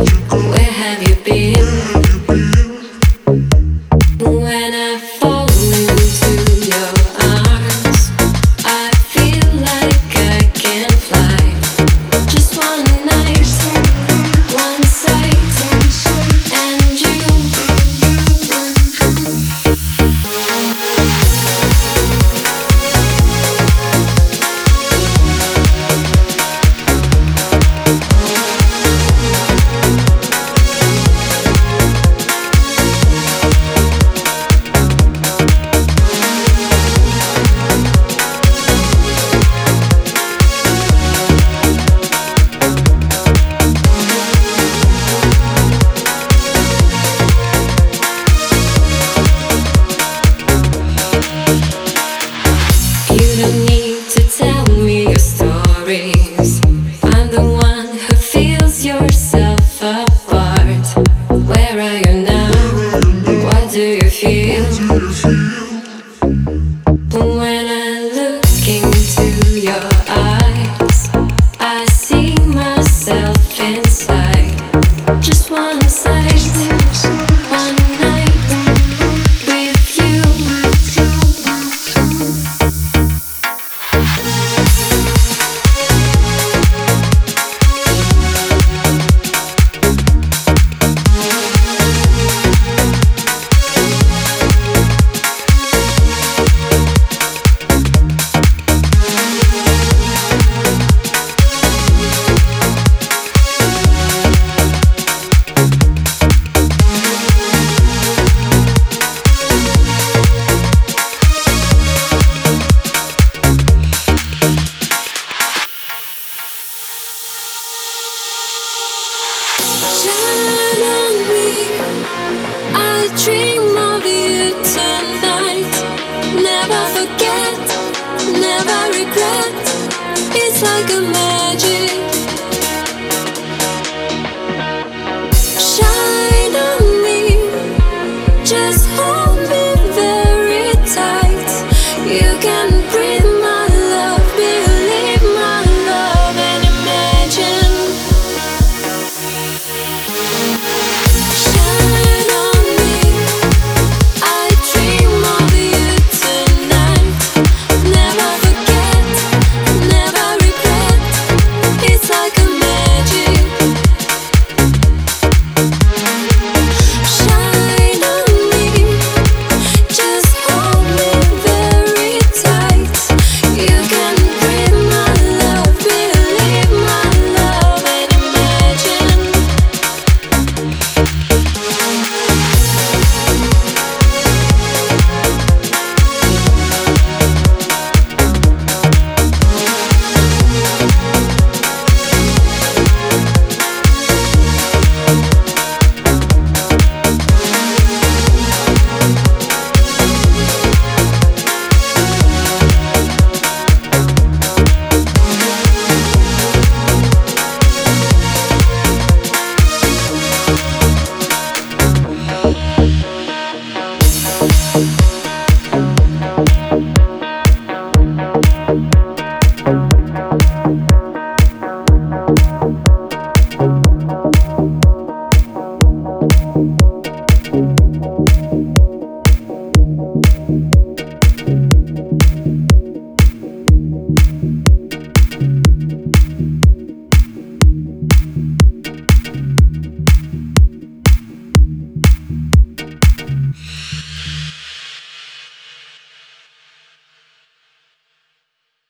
Where have you been? When I fall into your arms, I feel like I can fly. Just one night, one sight, and you. You don't need to tell me your stories. I'm the one who feels yourself apart. Where are you now? What do you feel? When I look into your eyes, I see myself inside. Just one sight, one night with you. Shine on me.